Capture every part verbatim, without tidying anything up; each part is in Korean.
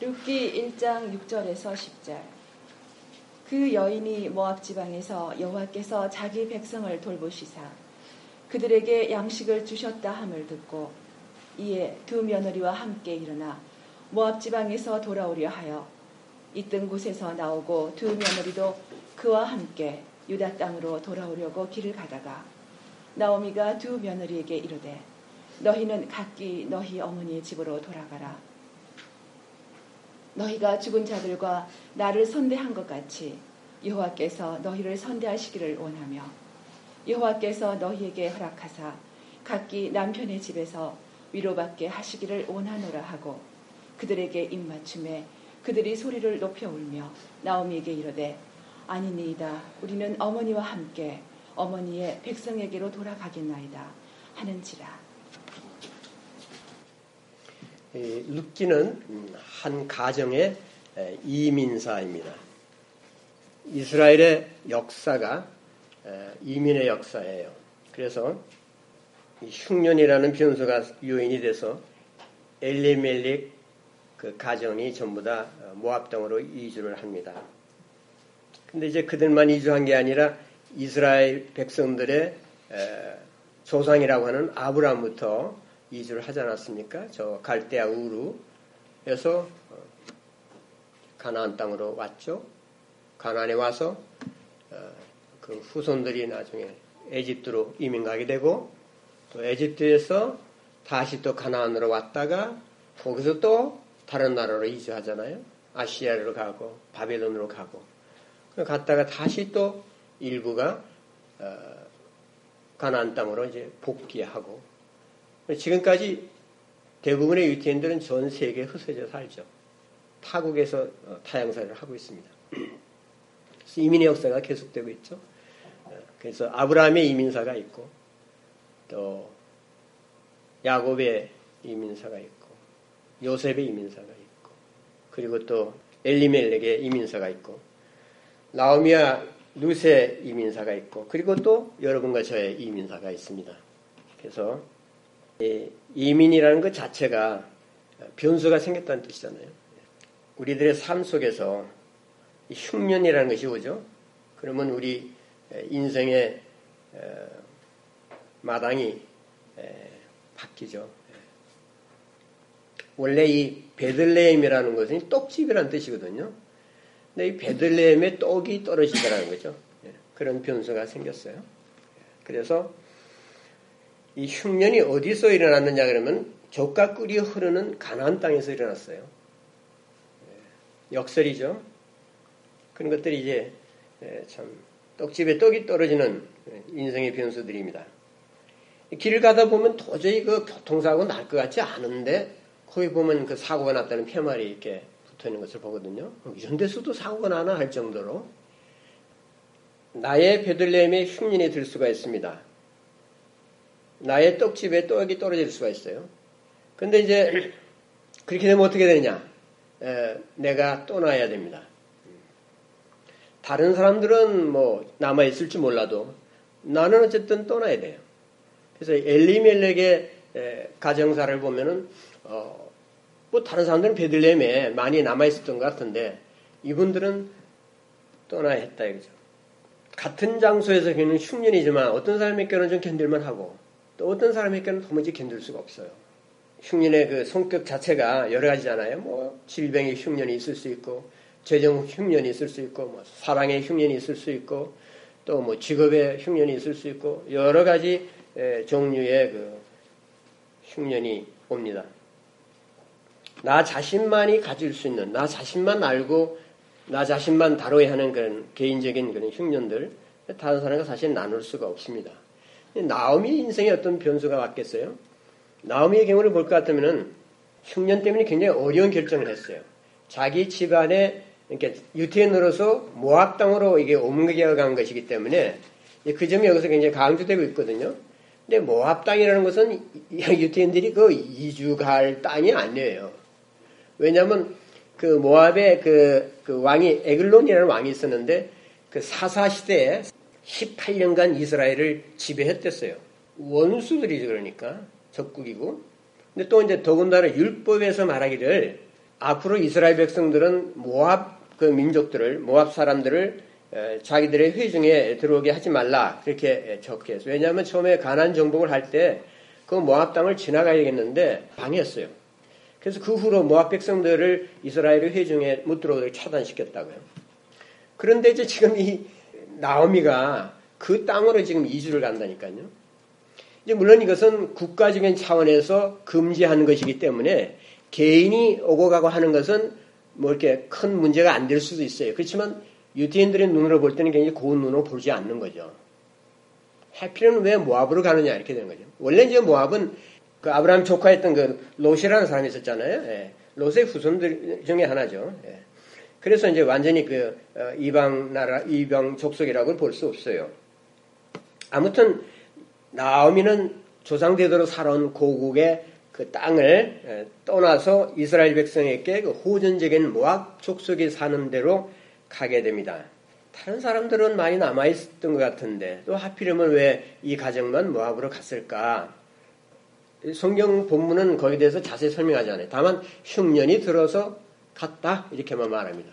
룻기 일 장 육 절에서 십 절. 그 여인이 모압 지방에서 여호와께서 자기 백성을 돌보시사 그들에게 양식을 주셨다 함을 듣고 이에 두 며느리와 함께 일어나 모압 지방에서 돌아오려 하여 있던 곳에서 나오고 두 며느리도 그와 함께 유다 땅으로 돌아오려고 길을 가다가 나오미가 두 며느리에게 이르되 너희는 각기 너희 어머니의 집으로 돌아가라. 너희가 죽은 자들과 나를 선대한 것 같이 여호와께서 너희를 선대하시기를 원하며 여호와께서 너희에게 허락하사 각기 남편의 집에서 위로받게 하시기를 원하노라 하고 그들에게 입맞춤에 그들이 소리를 높여 울며 나오미에게 이르되 아니니이다. 우리는 어머니와 함께 어머니의 백성에게로 돌아가겠나이다 하는지라. 룻기는 한 가정의 이민사입니다. 이스라엘의 역사가 이민의 역사예요. 그래서 흉년이라는 변수가 요인이 돼서 엘리멜렉 그 가정이 전부 다 모압 땅으로 이주를 합니다. 근데 이제 그들만 이주한 게 아니라 이스라엘 백성들의 조상이라고 하는 아브라함부터 이주를 하지 않았습니까? 저 갈대아 우르에서 가나안 땅으로 왔죠. 가나안에 와서 그 후손들이 나중에 에집트로 이민 가게 되고 또 에집트에서 다시 또 가나안으로 왔다가 거기서 또 다른 나라로 이주하잖아요. 아시아로 가고 바벨론으로 가고 갔다가 다시 또 일부가 가나안 땅으로 이제 복귀하고 지금까지 대부분의 유태인들은 전 세계에 흩어져 살죠. 타국에서 타향살이를 하고 있습니다. 그래서 이민의 역사가 계속되고 있죠. 그래서 아브라함의 이민사가 있고 또 야곱의 이민사가 있고 요셉의 이민사가 있고 그리고 또 엘리멜렉의 이민사가 있고 나오미와 룻의 이민사가 있고 그리고 또 여러분과 저의 이민사가 있습니다. 그래서 이민이라는 것 자체가 변수가 생겼다는 뜻이잖아요. 우리들의 삶 속에서 흉년이라는 것이 오죠. 그러면 우리 인생의 마당이 바뀌죠. 원래 이 베들레헴이라는 것은 떡집이라는 뜻이거든요. 근데 이 베들레헴에 떡이 떨어지더라는 거죠. 그런 변수가 생겼어요. 그래서 이 흉년이 어디서 일어났느냐 그러면 젖과 꿀이 흐르는 가나안 땅에서 일어났어요. 역설이죠. 그런 것들이 이제 참 떡집에 떡이 떨어지는 인생의 변수들입니다. 길을 가다 보면 도저히 그 교통사고 날 것 같지 않은데 거기 보면 그 사고가 났다는 푯말이 이렇게 붙어 있는 것을 보거든요. 이런 데서도 사고가 나나 할 정도로 나의 베들레헴에 흉년이 들 수가 있습니다. 나의 떡집에 떡이 떨어질 수가 있어요. 근데 이제 그렇게 되면 어떻게 되느냐? 에, 내가 떠나야 됩니다. 다른 사람들은 뭐 남아있을지 몰라도 나는 어쨌든 떠나야 돼요. 그래서 엘리멜렉의 에, 가정사를 보면은 어, 뭐 다른 사람들은 베들레헴에 많이 남아있었던 것 같은데 이분들은 떠나야 했다 이거죠. 같은 장소에서 겪는 흉년이지만 어떤 사람에게는 좀 견딜만 하고 또 어떤 사람에게는 도무지 견딜 수가 없어요. 흉년의 그 성격 자체가 여러 가지잖아요. 뭐 질병의 흉년이 있을 수 있고, 재정 흉년이 있을 수 있고, 뭐 사랑의 흉년이 있을 수 있고, 또 뭐 직업의 흉년이 있을 수 있고 여러 가지 에, 종류의 그 흉년이 옵니다. 나 자신만이 가질 수 있는, 나 자신만 알고 나 자신만 다뤄야 하는 그런 개인적인 그런 흉년들, 다른 사람과 사실 나눌 수가 없습니다. 나오미 인생에 어떤 변수가 왔겠어요? 나오미의 경우를 볼 것 같으면은 흉년 때문에 굉장히 어려운 결정을 했어요. 자기 집안에 이렇게 유태인으로서 모압 땅으로 이게 옮겨 간 것이기 때문에 그 점이 여기서 굉장히 강조되고 있거든요. 근데 모압 땅이라는 것은 유태인들이 그 이주 갈 땅이 아니에요. 왜냐하면 그 모압의 그, 그 왕이 에글론이라는 왕이 있었는데 그 사사 시대에 십팔 년간 이스라엘을 지배했댔어요. 원수들이죠. 그러니까 적국이고. 근데 또 이제 더군다나 율법에서 말하기를 앞으로 이스라엘 백성들은 모압 그 민족들을 모압 사람들을 자기들의 회중에 들어오게 하지 말라 그렇게 적게 했어요. 왜냐하면 처음에 가나안 정복을 할 때 그 모압 땅을 지나가야겠는데 방해했어요. 그래서 그 후로 모압 백성들을 이스라엘의 회중에 못 들어오게 차단시켰다고요. 그런데 이제 지금 이 나오미가 그 땅으로 지금 이주를 간다니까요. 이제 물론 이것은 국가적인 차원에서 금지하는 것이기 때문에 개인이 오고 가고 하는 것은 뭐 이렇게 큰 문제가 안 될 수도 있어요. 그렇지만 유대인들의 눈으로 볼 때는 굉장히 고운 눈으로 보지 않는 거죠. 해필은 왜 모압으로 가느냐 이렇게 되는 거죠. 원래 이제 모압은 그 아브라함 조카였던 그 롯이라는 사람이 있었잖아요. 예. 롯의 후손들 중에 하나죠. 예. 그래서 이제 완전히 그 이방 나라, 이방 족속이라고 볼 수 없어요. 아무튼 나오미는 조상대대로 살아온 고국의 그 땅을 떠나서 이스라엘 백성에게 그 호전적인 모압 족속이 사는 데로 가게 됩니다. 다른 사람들은 많이 남아있었던 것 같은데 또 하필이면 왜 이 가정만 모압으로 갔을까? 성경 본문은 거기에 대해서 자세히 설명하지 않아요. 다만 흉년이 들어서 갔다 이렇게만 말합니다.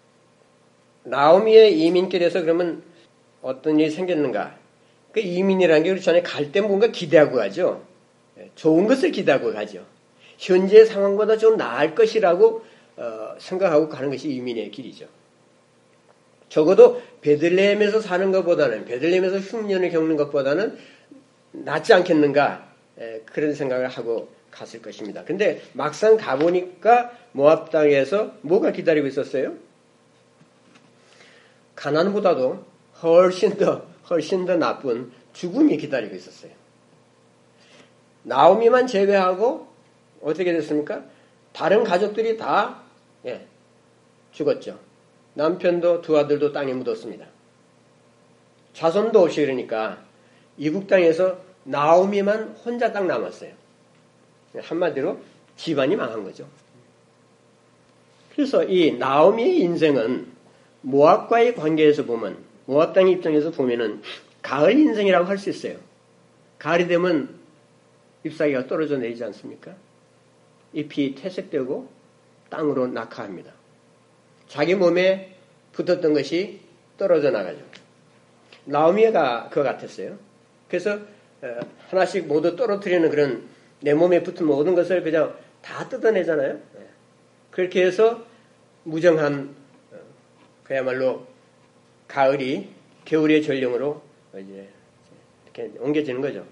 나오미의 이민길에서 그러면 어떤 일이 생겼는가? 그 이민이라는 게 그렇잖아요. 갈 때 뭔가 기대하고 가죠. 좋은 것을 기대하고 가죠. 현재 상황보다 좀 나을 것이라고 어, 생각하고 가는 것이 이민의 길이죠. 적어도 베들레헴에서 사는 것보다는 베들레헴에서 흉년을 겪는 것보다는 낫지 않겠는가 에, 그런 생각을 하고 갔을 것입니다. 근데 막상 가보니까 모압 땅에서 뭐가 기다리고 있었어요? 가나안보다도 훨씬 더 훨씬 더 나쁜 죽음이 기다리고 있었어요. 나오미만 제외하고 어떻게 됐습니까? 다른 가족들이 다 예, 죽었죠. 남편도 두 아들도 땅에 묻었습니다. 자손도 없이 그러니까 이국 땅에서 나오미만 혼자 딱 남았어요. 한마디로 집안이 망한 거죠. 그래서 이 나오미의 인생은 모압과의 관계에서 보면 모압 땅의 입장에서 보면은 가을 인생이라고 할 수 있어요. 가을이 되면 잎사귀가 떨어져 내리지 않습니까? 잎이 퇴색되고 땅으로 낙하합니다. 자기 몸에 붙었던 것이 떨어져 나가죠. 나오미가 그거 같았어요. 그래서 하나씩 모두 떨어뜨리는 그런 내 몸에 붙은 모든 것을 그냥 다 뜯어내잖아요. 그렇게 해서 무정한 그야말로 가을이 겨울의 전령으로 이제 이렇게 옮겨지는 거죠.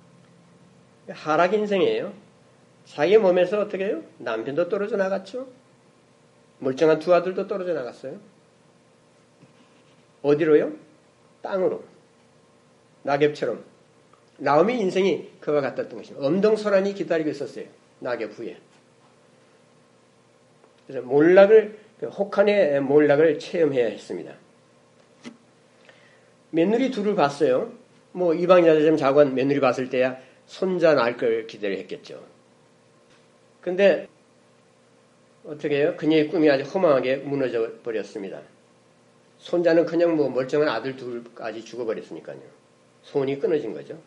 하락 인생이에요. 자기 몸에서 어떻게 해요? 남편도 떨어져 나갔죠. 멀쩡한 두 아들도 떨어져 나갔어요. 어디로요? 땅으로. 낙엽처럼. 나오미 인생이 그와 같았던 것입니다. 엄동설한이 기다리고 있었어요. 낙엽 후에. 그래서 몰락을, 혹한의 몰락을 체험해야 했습니다. 며느리 둘을 봤어요. 뭐 이방인자들 자관 며느리 봤을 때야 손자 낳을 걸 기대했겠죠. 근데 어떻게 해요? 그녀의 꿈이 아주 허망하게 무너져 버렸습니다. 손자는 그냥 뭐 멀쩡한 아들 둘까지 죽어버렸으니까요. 손이 끊어진 거죠.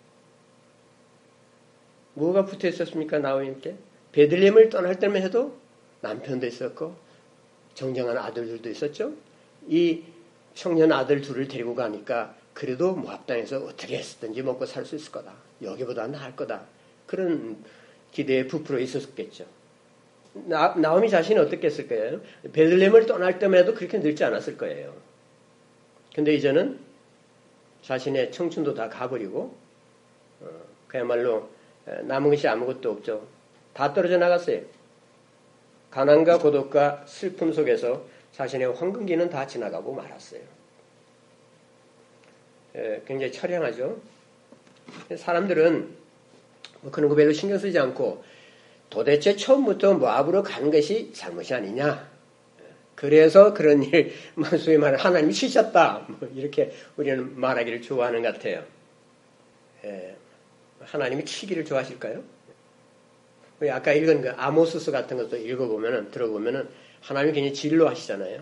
뭐가 붙어 있었습니까? 나오미께? 베들레헴을 떠날 때만 해도 남편도 있었고 정정한 아들들도 있었죠. 이 청년 아들 둘을 데리고 가니까 그래도 모압 땅에서 어떻게 했든지 먹고 살 수 있을 거다. 여기보다 나을 거다. 그런 기대에 부풀어 있었겠죠. 나, 나오미 자신이 어떻겠을 거예요? 베들레헴을 떠날 때만 해도 그렇게 늙지 않았을 거예요. 근데 이제는 자신의 청춘도 다 가버리고 어, 그야말로 남은 것이 아무것도 없죠. 다 떨어져 나갔어요. 가난과 고독과 슬픔 속에서 자신의 황금기는 다 지나가고 말았어요. 에, 굉장히 처량하죠. 사람들은 뭐 그런 거 별로 신경 쓰지 않고 도대체 처음부터 모압으로 가는 것이 잘못이 아니냐. 그래서 그런 일, 소위 말하는 하나님이 치셨다. 뭐 이렇게 우리는 말하기를 좋아하는 것 같아요. 에, 하나님이 치기를 좋아하실까요? 아까 읽은 그 아모스서 같은 것도 읽어보면은, 들어보면은 하나님이 굉장히 진로하시잖아요.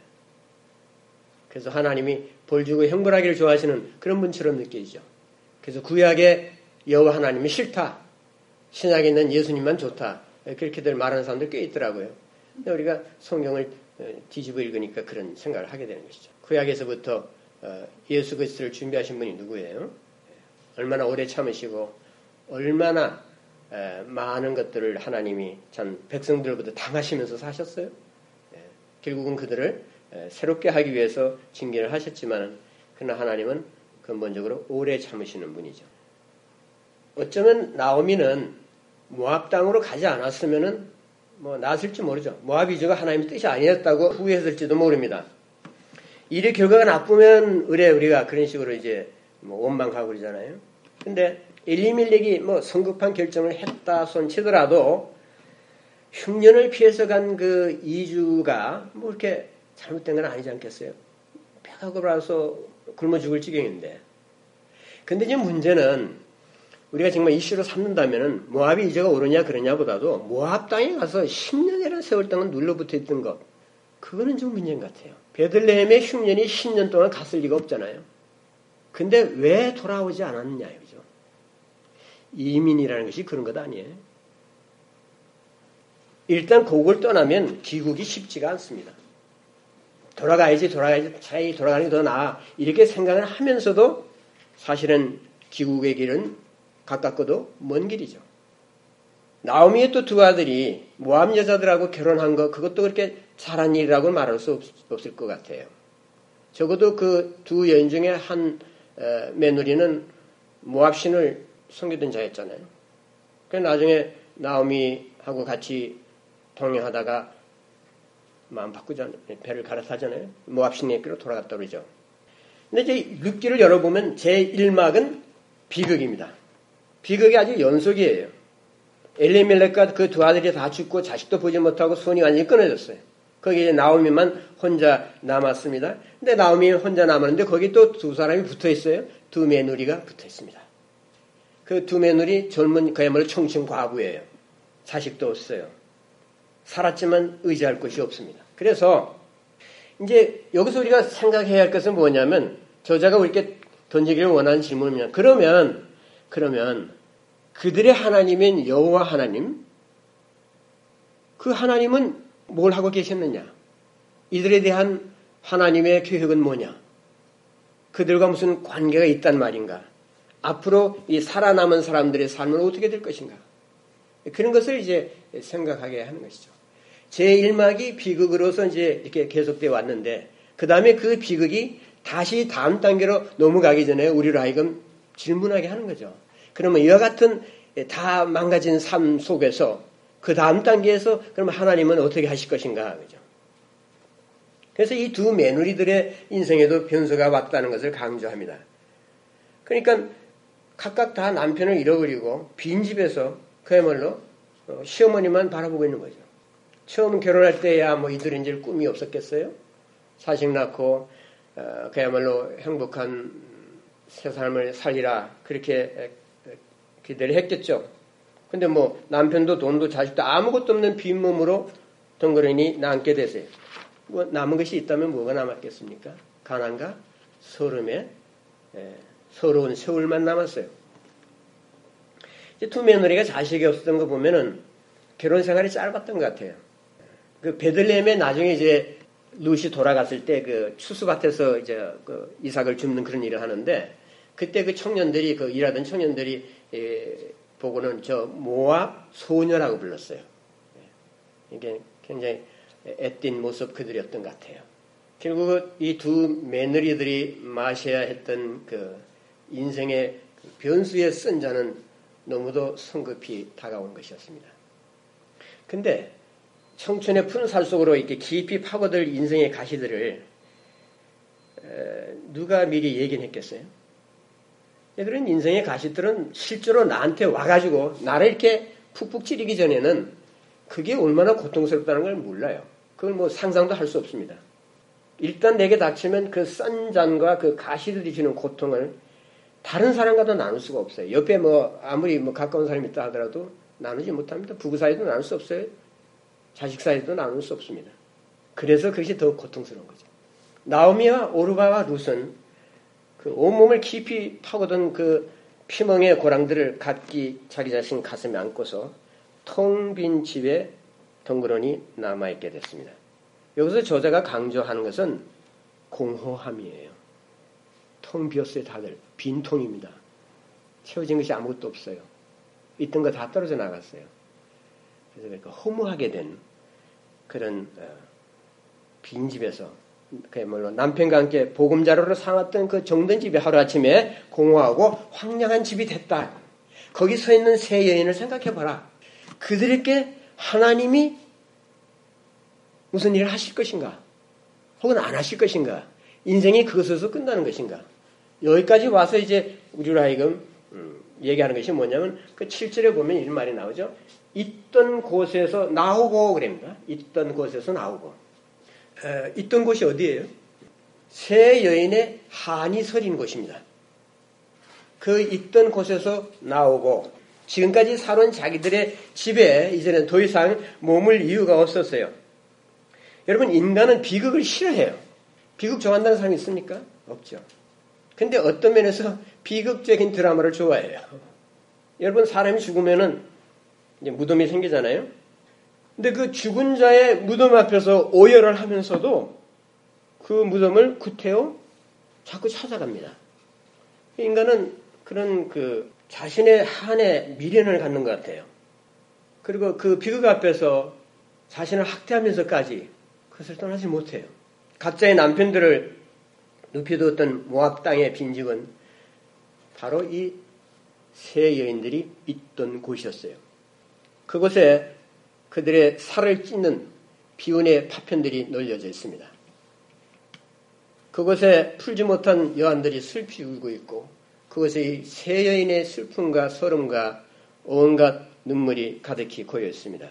그래서 하나님이 벌 주고 형벌하기를 좋아하시는 그런 분처럼 느껴지죠. 그래서 구약의 여호와 하나님이 싫다. 신약에 있는 예수님만 좋다. 그렇게들 말하는 사람들 꽤 있더라고요. 근데 우리가 성경을 뒤집어 읽으니까 그런 생각을 하게 되는 것이죠. 구약에서부터 예수 그리스도를 준비하신 분이 누구예요? 얼마나 오래 참으시고 얼마나 많은 것들을 하나님이 참 백성들보다 당하시면서 사셨어요. 결국은 그들을 새롭게 하기 위해서 징계를 하셨지만 그러나 하나님은 근본적으로 오래 참으시는 분이죠. 어쩌면 나오미는 모압 땅으로 가지 않았으면은 뭐 나았을지 모르죠. 모압 이주가 하나님의 뜻이 아니었다고 후회했을지도 모릅니다. 일의 결과가 나쁘면 의뢰 우리가 그런 식으로 이제 뭐 원망하고 그러잖아요. 근데 엘리멜렉이 뭐 성급한 결정을 했다 손 치더라도 흉년을 피해서 간 그 이주가 뭐 이렇게 잘못된 건 아니지 않겠어요? 배가 고파서 굶어 죽을 지경인데. 근데 이제 문제는 우리가 정말 이슈로 삼는다면은 모압이 이주가 옳으냐 그러냐보다도 모압 땅에 가서 십 년이라는 세월 동안 눌러붙어 있던 것, 그거는 좀 문제인 것 같아요. 베들레헴의 흉년이 십 년 동안 갔을 리가 없잖아요. 근데 왜 돌아오지 않았느냐 이거죠. 이민이라는 것이 그런 것 아니에요. 일단 그걸 떠나면 귀국이 쉽지가 않습니다. 돌아가야지 돌아가야지 차라리 돌아가는 게 더 나아 이렇게 생각을 하면서도 사실은 귀국의 길은 가깝고도 먼 길이죠. 나오미의 또 두 아들이 모압 여자들하고 결혼한 거 그것도 그렇게 잘한 일이라고 말할 수 없, 없을 것 같아요. 적어도 그 두 여인 중에 한 에, 며느리는 모압 신을 섬기던 자였잖아요. 그래서 나중에 나오미하고 같이 동행하다가 마음 바꾸잖아요. 배를 갈아타잖아요. 모압 신에게로 돌아갔다 그러죠. 근데 이제 육 기를 열어보면 제일 막은 비극입니다. 비극이 아주 연속이에요. 엘리멜렉과 그 두 아들이 다 죽고 자식도 보지 못하고 손이 완전히 끊어졌어요. 거기에 나오미만 혼자 남았습니다. 근데 나오미 혼자 남았는데 거기 또 두 사람이 붙어 있어요. 두 며느리가 붙어 있습니다. 그 두 며느리 젊은 그야말로 청춘 과부예요. 자식도 없어요. 살았지만 의지할 곳이 없습니다. 그래서 이제 여기서 우리가 생각해야 할 것은 뭐냐면 저자가 이렇게 던지기를 원하는 질문이면 그러면 그러면 그들의 하나님인 여호와 하나님 그 하나님은 뭘 하고 계셨느냐? 이들에 대한 하나님의 계획은 뭐냐? 그들과 무슨 관계가 있단 말인가? 앞으로 이 살아남은 사람들의 삶은 어떻게 될 것인가? 그런 것을 이제 생각하게 하는 것이죠. 제일 막이 비극으로서 이제 이렇게 계속되어 왔는데, 그 다음에 그 비극이 다시 다음 단계로 넘어가기 전에 우리로 하여금 질문하게 하는 거죠. 그러면 이와 같은 다 망가진 삶 속에서 그 다음 단계에서 그러면 하나님은 어떻게 하실 것인가? 그죠? 그래서 이 두 며느리들의 인생에도 변수가 왔다는 것을 강조합니다. 그러니까 각각 다 남편을 잃어버리고 빈집에서 그야말로 시어머니만 바라보고 있는 거죠. 처음 결혼할 때야 뭐 이들은 이제 꿈이 없었겠어요? 자식 낳고 어, 그야말로 행복한 새 삶을 살리라 그렇게 기대를 했겠죠. 근데 뭐 남편도 돈도 자식도 아무것도 없는 빈몸으로 덩그러니 남게 되세요. 뭐 남은 것이 있다면 뭐가 남았겠습니까? 가난과 서름에 에, 서러운 세월만 남았어요. 이제 두 며느리가 자식이 없었던 거 보면은 결혼 생활이 짧았던 것 같아요. 그 베들레헴에 나중에 이제 룻이 돌아갔을 때 그 추수밭에서 이제 그 이삭을 줍는 그런 일을 하는데 그때 그 청년들이 그 일하던 청년들이 에, 보고는 저 모압 소녀라고 불렀어요. 이게 굉장히 애띤 모습 그들이었던 것 같아요. 결국 이 두 며느리들이 마셔야 했던 그 인생의 변수에 쓴 자는 너무도 성급히 다가온 것이었습니다. 근데 청춘의 푸른 살 속으로 이렇게 깊이 파고들 인생의 가시들을 누가 미리 얘기는 했겠어요? 얘들은 인생의 가시들은 실제로 나한테 와가지고 나를 이렇게 푹푹 찌르기 전에는 그게 얼마나 고통스럽다는 걸 몰라요. 그걸 뭐 상상도 할 수 없습니다. 일단 내게 닥치면 그 싼 잔과 그 가시들이 주는 고통을 다른 사람과도 나눌 수가 없어요. 옆에 뭐 아무리 뭐 가까운 사람이 있다 하더라도 나누지 못합니다. 부부 사이도 나눌 수 없어요. 자식 사이도 나눌 수 없습니다. 그래서 그것이 더 고통스러운 거죠. 나오미와 오르바와 룻은 그 온몸을 깊이 파고든 그 피멍의 고랑들을 각기 자기 자신 가슴에 안고서 텅 빈 집에 덩그러니 남아있게 됐습니다. 여기서 저자가 강조하는 것은 공허함이에요. 텅 비었어요. 다들. 빈통입니다. 채워진 것이 아무것도 없어요. 있던 거 다 떨어져 나갔어요. 그래서 그러니까 허무하게 된 그런 어, 빈집에서 그야말로 남편과 함께 보금자루로 삼았던 그 정든 집이 하루아침에 공허하고 황량한 집이 됐다. 거기 서 있는 세 여인을 생각해봐라. 그들에게 하나님이 무슨 일을 하실 것인가? 혹은 안 하실 것인가? 인생이 그것에서 끝나는 것인가? 여기까지 와서 이제 우리로 하여금 음, 얘기하는 것이 뭐냐면 그 칠 절에 보면 이런 말이 나오죠. 있던 곳에서 나오고 그럽니다. 있던 곳에서 나오고. 에, 있던 곳이 어디예요? 세 여인의 한이 서린 곳입니다. 그 있던 곳에서 나오고 지금까지 살아온 자기들의 집에 이제는 더 이상 머물 이유가 없었어요. 여러분, 인간은 비극을 싫어해요. 비극 좋아한다는 사람이 있습니까? 없죠. 근데 어떤 면에서 비극적인 드라마를 좋아해요. 여러분, 사람이 죽으면은 이제 무덤이 생기잖아요. 근데 그 죽은 자의 무덤 앞에서 오열을 하면서도 그 무덤을 구태여 자꾸 찾아갑니다. 인간은 그런 그 자신의 한에 미련을 갖는 것 같아요. 그리고 그 비극 앞에서 자신을 학대하면서까지 그것을 떠나지 못해요. 각자의 남편들을 눕혀두었던 모압 땅의 빈집은 바로 이 세 여인들이 있던 곳이었어요. 그곳에 그들의 살을 찢는 비운의 파편들이 널려져 있습니다. 그곳에 풀지 못한 여한들이 슬피 울고 있고 그곳에 이 세 여인의 슬픔과 서름과 온갖 눈물이 가득히 고여 있습니다.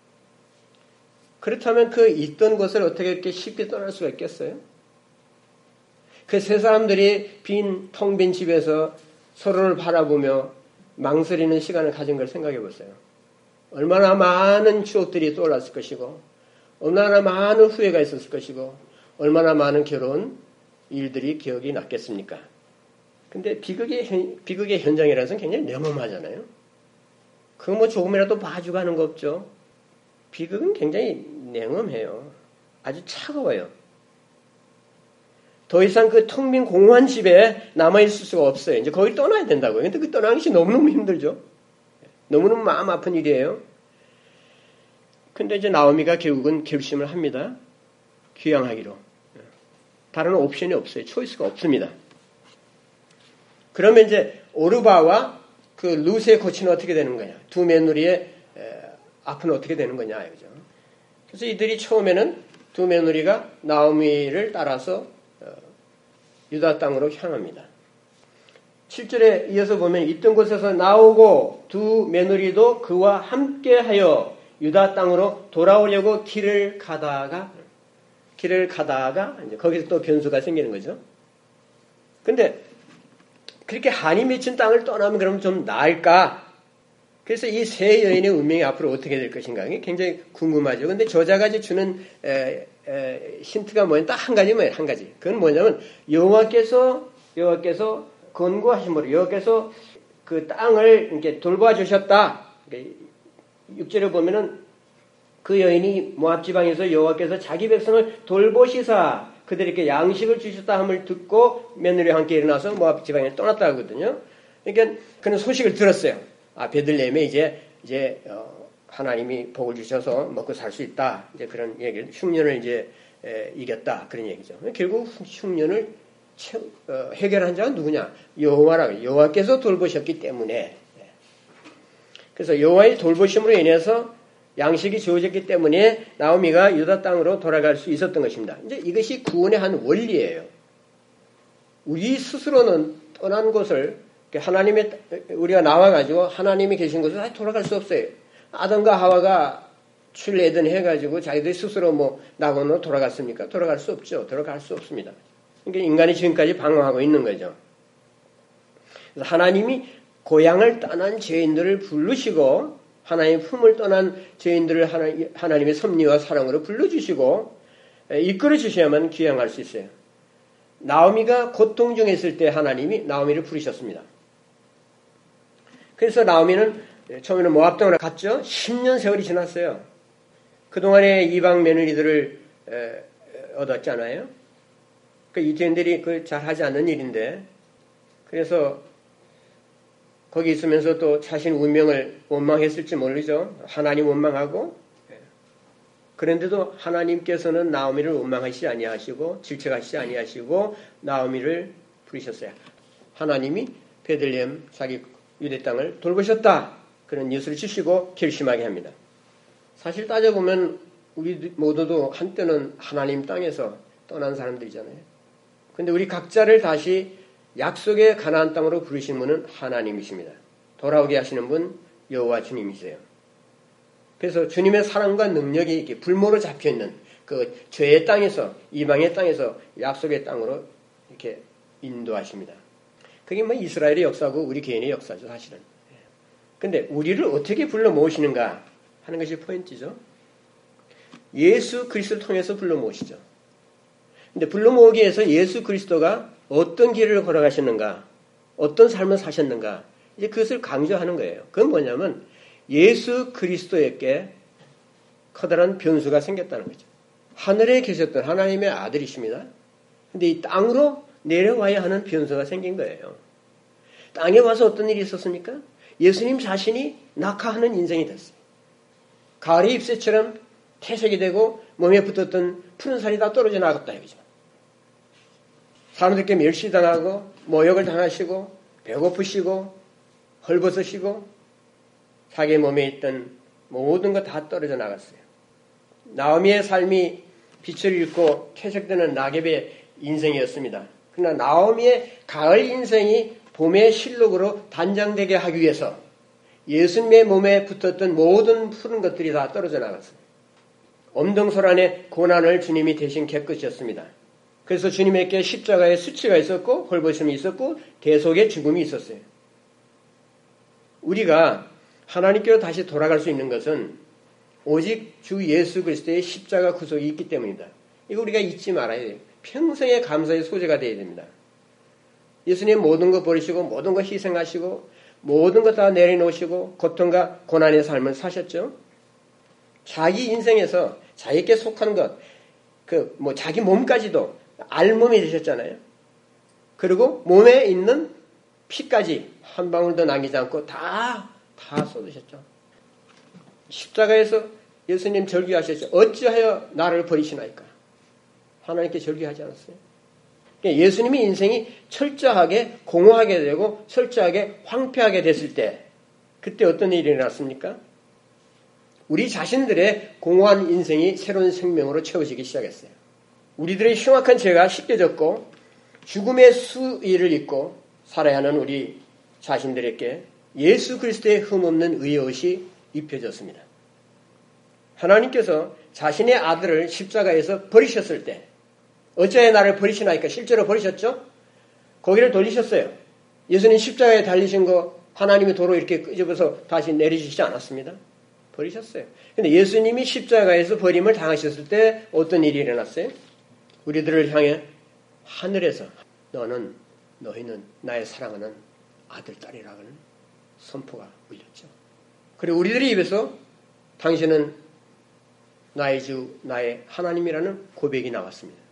그렇다면 그 있던 곳을 어떻게 이렇게 쉽게 떠날 수가 있겠어요? 그 세 사람들이 빈, 텅 빈 집에서 서로를 바라보며 망설이는 시간을 가진 걸 생각해 보세요. 얼마나 많은 추억들이 떠올랐을 것이고 얼마나 많은 후회가 있었을 것이고 얼마나 많은 괴로운 일들이 기억이 났겠습니까? 근데 비극의, 현, 비극의 현장이라는 것은 굉장히 냉엄하잖아요. 그거 뭐 조금이라도 봐주고 하는 거 없죠. 비극은 굉장히 냉엄해요. 아주 차가워요. 더 이상 그 텅 빈 공허한 집에 남아있을 수가 없어요. 이제 거기 떠나야 된다고요. 근데 그 떠나는 것이 너무너무 힘들죠. 너무너무 마음 아픈 일이에요. 근데 이제 나오미가 결국은 결심을 합니다. 귀향하기로. 다른 옵션이 없어요. 초이스가 없습니다. 그러면 이제 오르바와 그 루스의 고치는 어떻게 되는 거냐. 두 며느리의 앞은 어떻게 되는 거냐. 그죠? 그래서 이들이 처음에는 두 며느리가 나오미를 따라서 유다 땅으로 향합니다. 칠 절에 이어서 보면 있던 곳에서 나오고 두 며느리도 그와 함께하여 유다 땅으로 돌아오려고 길을 가다가 길을 가다가 이제 거기서 또 변수가 생기는 거죠. 근데 그렇게 한이 맺힌 땅을 떠나면 그럼 좀 나을까? 그래서 이 세 여인의 운명이 앞으로 어떻게 될 것인가 굉장히 궁금하죠. 근데 저자가 이제 주는 에, 에, 힌트가 뭐냐면 딱 한 가지면 한 가지. 그건 뭐냐면 여호와께서 여호와께서 권고하심으로 여호와께서 그 땅을 이렇게 돌봐 주셨다. 육 절에 보면은 그 여인이 모압 지방에서 여호와께서 자기 백성을 돌보시사 그들에게 양식을 주셨다 함을 듣고 며느리와 함께 일어나서 모압 지방에 떠났다 하거든요. 그러니까 그런 소식을 들었어요. 아, 베들레헴에 이제 이제 어, 하나님이 복을 주셔서 먹고 살 수 있다. 이제 그런 얘기를 흉년을 이제 에, 이겼다 그런 얘기죠. 결국 흉년을 채, 어, 해결한 자가 누구냐? 여호와라고. 여호와께서 돌보셨기 때문에. 그래서 여호와의 돌보심으로 인해서 양식이 주어졌기 때문에 나오미가 유다 땅으로 돌아갈 수 있었던 것입니다. 이제 이것이 구원의 한 원리예요. 우리 스스로는 떠난 곳을 하나님의 우리가 나와가지고 하나님이 계신 곳에 돌아갈 수 없어요. 아담과 하와가 출애굽 해가지고 자기들이 스스로 뭐 낙원으로 돌아갔습니까? 돌아갈 수 없죠. 돌아갈 수 없습니다. 그러니까 인간이 지금까지 방황하고 있는 거죠. 그래서 하나님이 고향을 떠난 죄인들을 부르시고 하나님의 품을 떠난 죄인들을 하나, 하나님의 섭리와 사랑으로 불러주시고 이끌어 주셔야만 귀향할 수 있어요. 나오미가 고통 중에 있을 때 하나님이 나오미를 부르셨습니다. 그래서 나오미는 처음에는 모압 땅으로 갔죠. 십 년 세월이 지났어요. 그동안에 이방 며느리들을 에, 얻었잖아요. 그 유대인들이 그 잘하지 않는 일인데, 그래서 거기 있으면서 또 자신 운명을 원망했을지 모르죠. 하나님 원망하고, 그런데도 하나님께서는 나오미를 원망하시지 아니하시고 질책하시지 아니하시고 나오미를 부르셨어요. 하나님이 베들레헴 자기 유대 땅을 돌보셨다. 그런 뉴스를 주시고 결심하게 합니다. 사실 따져보면 우리 모두도 한때는 하나님 땅에서 떠난 사람들이잖아요. 그런데 우리 각자를 다시 약속의 가나안 땅으로 부르신 분은 하나님이십니다. 돌아오게 하시는 분 여호와 주님이세요. 그래서 주님의 사랑과 능력이 이렇게 불모로 잡혀있는 그 죄의 땅에서, 이방의 땅에서 약속의 땅으로 이렇게 인도하십니다. 그게 뭐 이스라엘의 역사고 우리 개인의 역사죠, 사실은. 근데 우리를 어떻게 불러 모으시는가 하는 것이 포인트죠. 예수 그리스도를 통해서 불러 모으시죠. 근데 불러 모으기 위해서 예수 그리스도가 어떤 길을 걸어가셨는가, 어떤 삶을 사셨는가, 이제 그것을 강조하는 거예요. 그건 뭐냐면 예수 그리스도에게 커다란 변수가 생겼다는 거죠. 하늘에 계셨던 하나님의 아들이십니다. 근데 이 땅으로 내려와야 하는 변수가 생긴 거예요. 땅에 와서 어떤 일이 있었습니까? 예수님 자신이 낙하하는 인생이 됐어요. 가을의 잎새처럼 태색이 되고 몸에 붙었던 푸른 살이 다 떨어져 나갔다 이거죠. 사람들께 멸시당하고 모욕을 당하시고 배고프시고 헐벗으시고 자기 몸에 있던 모든 것 다 떨어져 나갔어요. 나오미의 삶이 빛을 잃고 퇴색되는 낙엽의 인생이었습니다. 그러나 나오미의 가을 인생이 봄의 실록으로 단장되게 하기 위해서 예수님의 몸에 붙었던 모든 푸른 것들이 다 떨어져 나갔어요. 엄동설안의 고난을 주님이 대신 겪으셨습니다. 그래서 주님에게 십자가에 수치가 있었고 헐벗음이 있었고 대속의 죽음이 있었어요. 우리가 하나님께로 다시 돌아갈 수 있는 것은 오직 주 예수 그리스도의 십자가 구속이 있기 때문이다. 이거 우리가 잊지 말아야 돼요. 평생의 감사의 소재가 되어야 됩니다. 예수님 모든 것 버리시고 모든 것 희생하시고 모든 것 다 내려놓으시고 고통과 고난의 삶을 사셨죠. 자기 인생에서 자기에게 속한 것, 그 뭐 자기 몸까지도 알몸이 되셨잖아요. 그리고 몸에 있는 피까지 한 방울도 남기지 않고 다, 다 쏟으셨죠. 십자가에서 예수님 절규하셨죠. 어찌하여 나를 버리시나이까? 하나님께 절규하지 않았어요. 예수님의 인생이 철저하게 공허하게 되고 철저하게 황폐하게 됐을 때 그때 어떤 일이 일어났습니까? 우리 자신들의 공허한 인생이 새로운 생명으로 채워지기 시작했어요. 우리들의 흉악한 죄가 씻겨졌고 죽음의 수위를 입고 살아야 하는 우리 자신들에게 예수 그리스도의 흠없는 의의 옷이 입혀졌습니다. 하나님께서 자신의 아들을 십자가에서 버리셨을 때 어찌하여 나를 버리시나이까? 실제로 버리셨죠? 고개를 돌리셨어요. 예수님 십자가에 달리신 거 하나님의 도로 이렇게 끄집어서 다시 내리시지 않았습니다. 버리셨어요. 근데 예수님이 십자가에서 버림을 당하셨을 때 어떤 일이 일어났어요? 우리들을 향해 하늘에서 너는 너희는 나의 사랑하는 아들 딸이라는 선포가 울렸죠. 그리고 우리들의 입에서 당신은 나의 주 나의 하나님이라는 고백이 나왔습니다.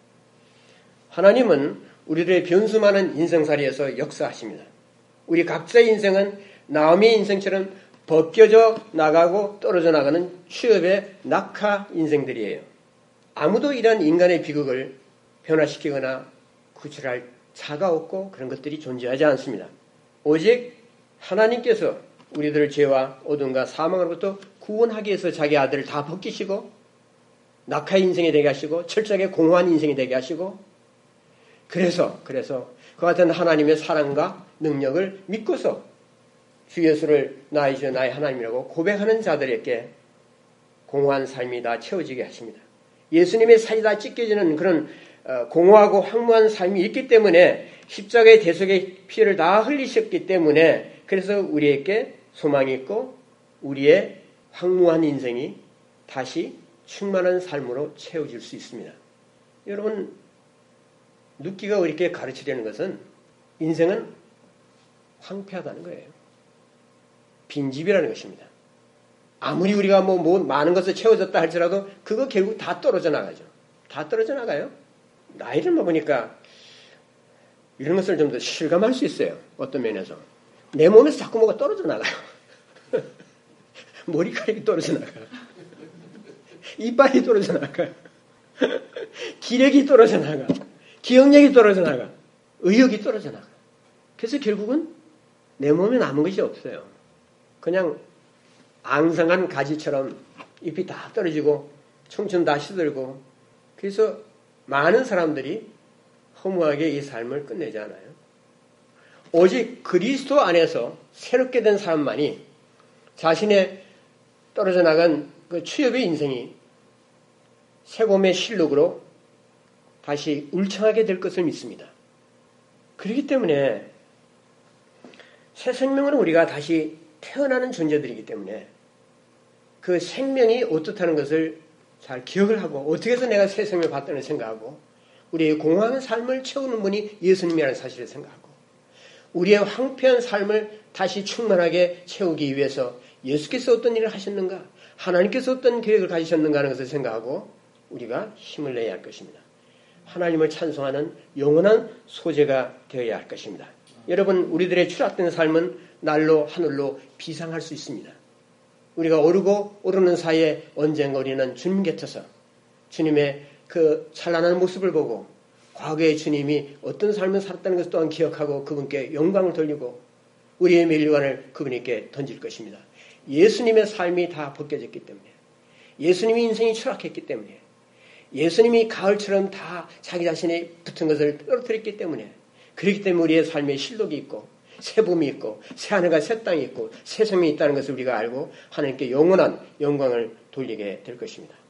하나님은 우리들의 변수 많은 인생살이에서 역사하십니다. 우리 각자의 인생은 나오미의 인생처럼 벗겨져 나가고 떨어져 나가는 취업의 낙하 인생들이에요. 아무도 이런 인간의 비극을 변화시키거나 구출할 자가 없고 그런 것들이 존재하지 않습니다. 오직 하나님께서 우리들을 죄와 어둠과 사망으로부터 구원하기 위해서 자기 아들을 다 벗기시고 낙하의 인생이 되게 하시고 철저하게 공허한 인생이 되게 하시고 그래서 그래서 그 같은 하나님의 사랑과 능력을 믿고서 주 예수를 나의 주 나의 하나님이라고 고백하는 자들에게 공허한 삶이 다 채워지게 하십니다. 예수님의 살이 다 찢겨지는 그런 공허하고 황무한 삶이 있기 때문에 십자가의 대속의 피를 다 흘리셨기 때문에 그래서 우리에게 소망이 있고 우리의 황무한 인생이 다시 충만한 삶으로 채워질 수 있습니다. 여러분 눕기가 이렇게 가르치려는 것은 인생은 황폐하다는 거예요. 빈집이라는 것입니다. 아무리 우리가 뭐, 뭐 많은 것을 채워졌다 할지라도 그거 결국 다 떨어져 나가죠. 다 떨어져 나가요. 나이를 먹으니까 이런 것을 좀 더 실감할 수 있어요. 어떤 면에서. 내 몸에서 자꾸 뭐가 떨어져 나가요. 머리카락이 떨어져 나가요. 이빨이 떨어져 나가요. 기력이 떨어져 나가. 기억력이 떨어져 나가. 의욕이 떨어져 나가. 그래서 결국은 내 몸에 남은 것이 없어요. 그냥 앙상한 가지처럼 잎이 다 떨어지고 청춘 다 시들고 그래서 많은 사람들이 허무하게 이 삶을 끝내지 않아요. 오직 그리스도 안에서 새롭게 된 사람만이 자신의 떨어져 나간 그 추엽의 인생이 새봄의 실록으로 다시 울창하게 될 것을 믿습니다. 그렇기 때문에 새 생명은 우리가 다시 태어나는 존재들이기 때문에 그 생명이 어떻다는 것을 잘 기억을 하고 어떻게 해서 내가 새 생명을 받다는 생각하고 우리의 공허한 삶을 채우는 분이 예수님이라는 사실을 생각하고 우리의 황폐한 삶을 다시 충만하게 채우기 위해서 예수께서 어떤 일을 하셨는가 하나님께서 어떤 계획을 가지셨는가 하는 것을 생각하고 우리가 힘을 내야 할 것입니다. 하나님을 찬송하는 영원한 소재가 되어야 할 것입니다. 여러분 우리들의 추락된 삶은 날로 하늘로 비상할 수 있습니다. 우리가 오르고 오르는 사이에 언젠가 우리는 주님 곁에서 주님의 그 찬란한 모습을 보고 과거의 주님이 어떤 삶을 살았다는 것을 또한 기억하고 그분께 영광을 돌리고 우리의 멸류관을 그분에게 던질 것입니다. 예수님의 삶이 다 벗겨졌기 때문에 예수님이 인생이 추락했기 때문에 예수님이 가을처럼 다 자기 자신이 붙은 것을 떨어뜨렸기 때문에 그렇기 때문에 우리의 삶에 실록이 있고 새 봄이 있고 새 하늘과 새 땅이 있고 새 생명이 있다는 것을 우리가 알고 하나님께 영원한 영광을 돌리게 될 것입니다.